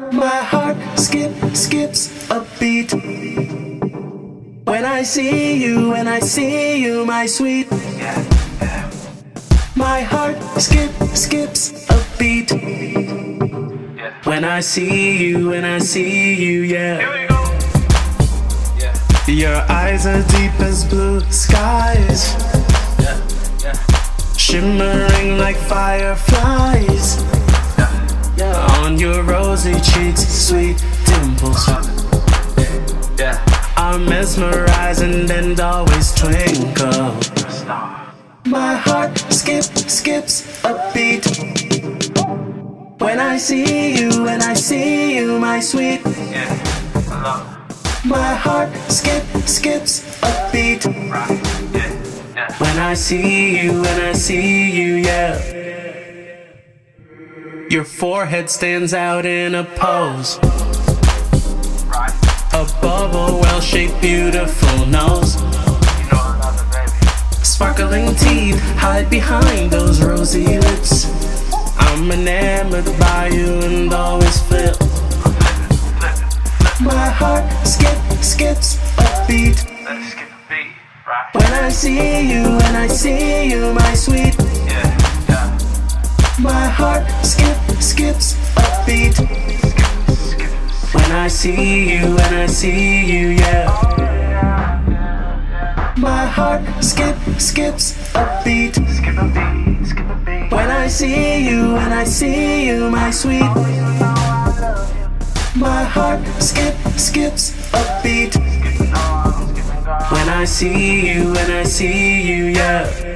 My heart skips a beat when I see you, my sweet. My heart skips a beat when I see you, yeah. Here we go. Yeah. Your eyes are deep as blue skies, shimmering like fireflies. On your rosy cheeks, sweet dimples are mesmerizing and always twinkle. My heart skips a beat when I see you, my sweet. My heart skips a beat when I see you, yeah. Your forehead stands out in a pose, a bubble, well-shaped, beautiful nose. Sparkling teeth hide behind those rosy lips. I'm enamored by you and always feel. My heart skips a beat when I see you, my sweet. My heart skips a beat when I see you, yeah. My heart skips a beat when I see you, my sweet. My heart skips a beat when I see you, yeah.